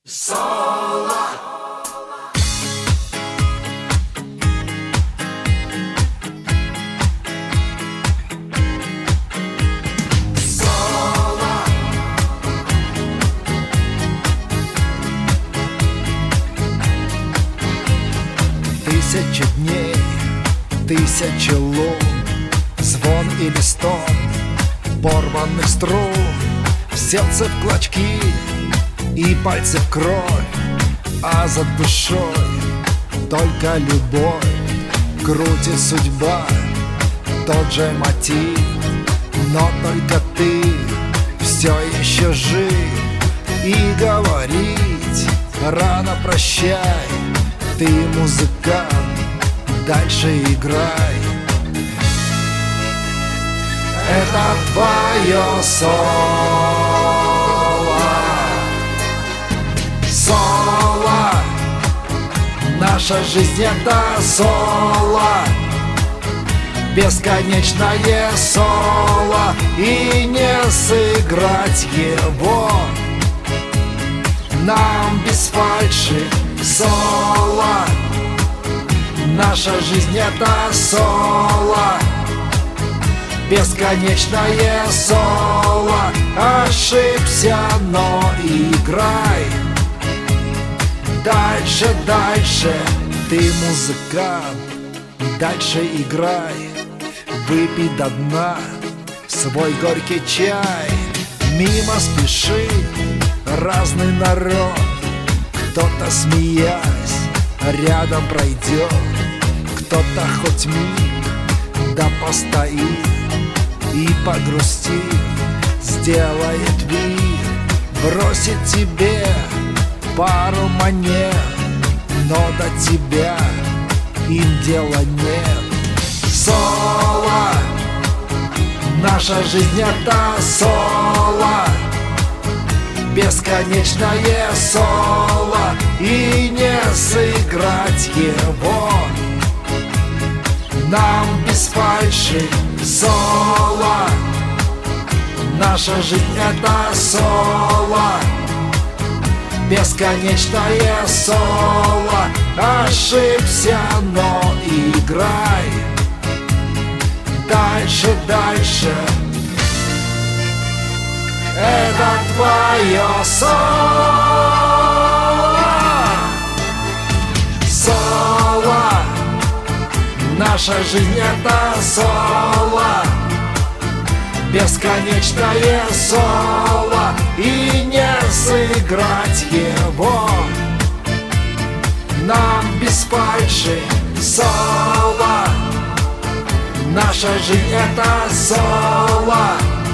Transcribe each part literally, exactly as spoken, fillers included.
Соло. Соло. Тысяча дней, тысяча лун, звон или стон порванных струн, сердце в клочки и пальцы в кровь, а за душой только любовь. Крутит судьба тот же мотив, но только ты все еще жив. И говорить рано прощай, ты музыкант, дальше играй. Это твое соло. Соло. Наша жизнь это соло. Бесконечное соло. И не сыграть его нам без фальши. Соло. Наша жизнь это соло. Бесконечное соло. Ошибся, но играй. Дальше, дальше, ты музыкант, дальше играй. Выпей до дна свой горький чай. Мимо спешит разный народ. Кто-то, смеясь, рядом пройдет. Кто-то хоть миг да постоит и погрустит, сделает вид, бросит тебе пару монет, но до тебя им дела нет. Соло. Наша жизнь это соло. Бесконечное соло. И не сыграть его нам без фальши. Соло. Наша жизнь это соло. Бесконечное соло. Ошибся, но играй. Дальше, дальше. Это твое соло. Соло. Наша жизнь это соло. Бесконечное соло. И не сыграть его нам без фальши. Соло. Наша жизнь это соло.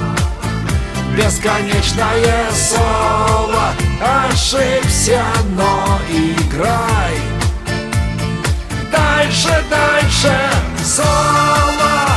Бесконечное соло. Ошибся, но играй. Дальше, дальше, соло.